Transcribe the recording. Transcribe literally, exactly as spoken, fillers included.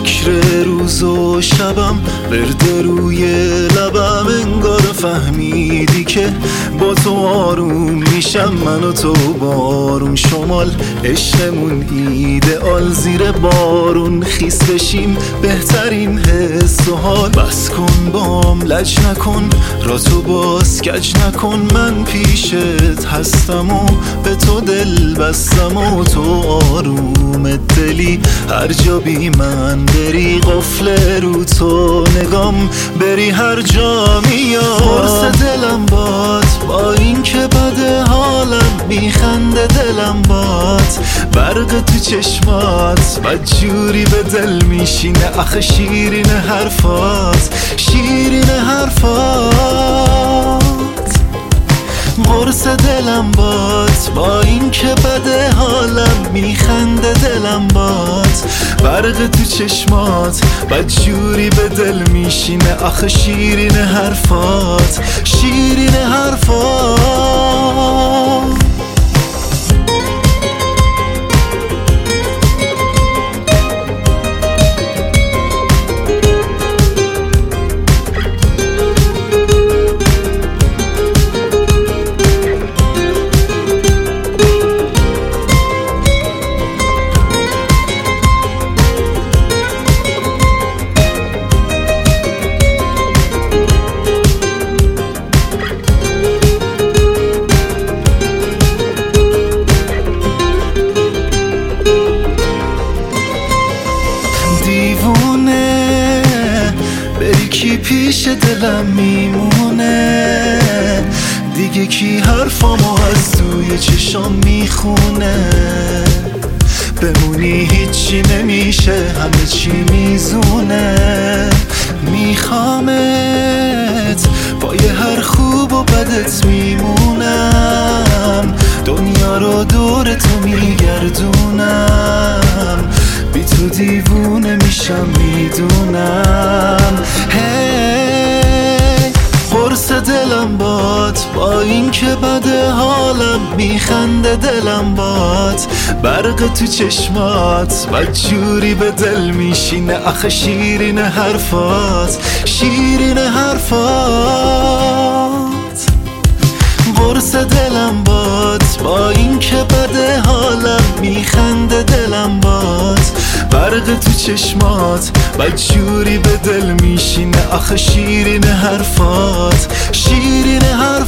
فکر روز و شبم ورد روی لبم، انگار فهمیدی که با تو آروم میشم من و تو بارون. شمال عشقمون ایدئال، زیر بارون خیس بشیم بهترین حس و حال. بس کن بام لج نکن، را تو باز کج نکن، من پیشت هستم و به تو دل بستم و تو آروم دلی. هر جا بی من بری قفل رو تو نگام، بری هر جا میام. قرص دلم باد با این که بده حالم، میخنده دلم باد برق تو چشمات، بدجوری به دل میشینه آخه شیرین حرفات، شیرین حرفات. قرص دلم باد با این که بده حالم، میخنده دلم باد برق تو چشمات، بدجوری به دل میشینه آخه شیرین حرفات، شیرین حرفات. دیوونه بری کی پیش دلم میمونه، دیگه کی حرفامو از توی چشام میخونه. بمونی هیچی نمیشه، همه چی میزونه. میخوامت پای هر خوب و بدت میمونم، دنیا رو دور تو میگردونم، بی تو دیوونه میشم میدونم. هی قرص دلم باد با این که بده حالم، میخنده دلم باد برق تو چشمات، بدجوری به دل میشینه آخه شیرین حرفات، شیرین حرفات. قرص دلم باد با این که بده حالم، میخنده دلم باد برق تو چشمات، بدجوری به دل میشینه آخه شیرین حرفات، شیرین حرفات.